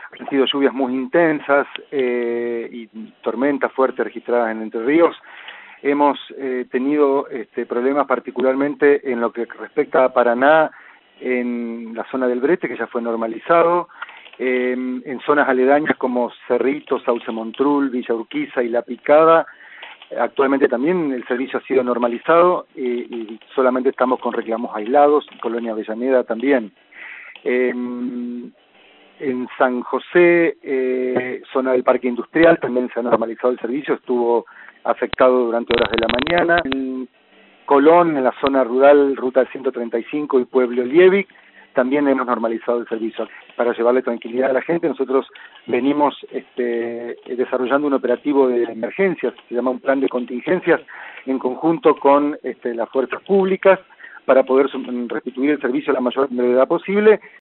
Han sido lluvias muy intensas y tormentas fuertes registradas en Entre Ríos. Hemos tenido problemas particularmente en lo que respecta a Paraná, en la zona del Brete, que ya fue normalizado, en zonas aledañas como Cerritos, Sauce Montrul, Villa Urquiza y La Picada. Actualmente también el servicio ha sido normalizado y solamente estamos con reclamos aislados, Colonia Avellaneda también. En San José, zona del Parque Industrial, también se ha normalizado el servicio, estuvo afectado durante horas de la mañana. En Colón, en la zona rural, Ruta 135 y Pueblo Liebig, también hemos normalizado el servicio. Para llevarle tranquilidad a la gente, nosotros venimos desarrollando un operativo de emergencias, se llama un plan de contingencias, en conjunto con las fuerzas públicas, para poder restituir el servicio a la mayor brevedad posible.